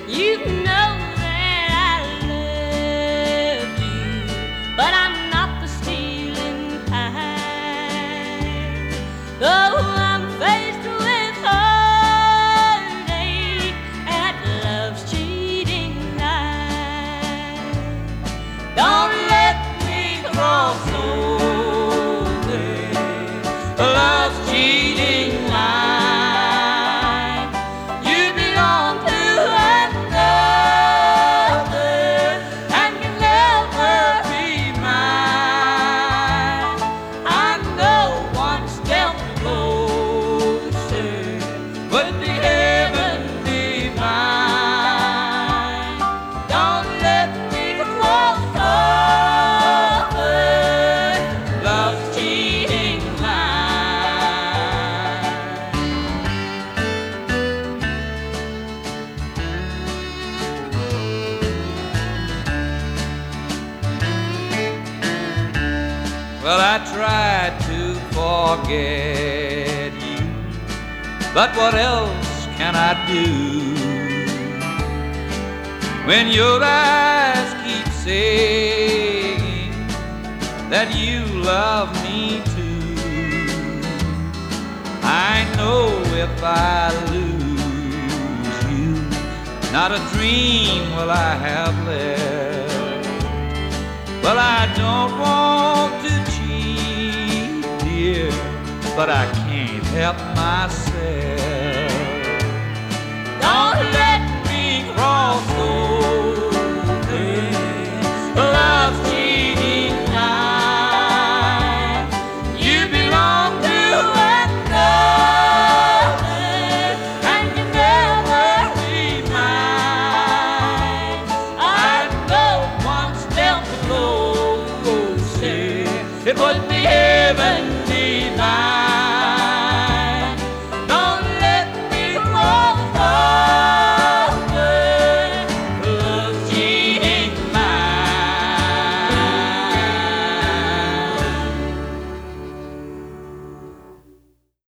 You know that I love you, but I'm not the stealing kind. Though I'm faced with heartache at love's cheating night. Don't let me cross over love's cheating line. You belong to another and can never be mine. I know one step closer would be heaven divine. Don't let me cross over love's cheating line. Well, I tried to forget you, but what else can I do when your eyes keep saying that you love me too? I know if I lose you, not a dream will I have left. Well, I don't want to cheat, dear, but I can't help myself.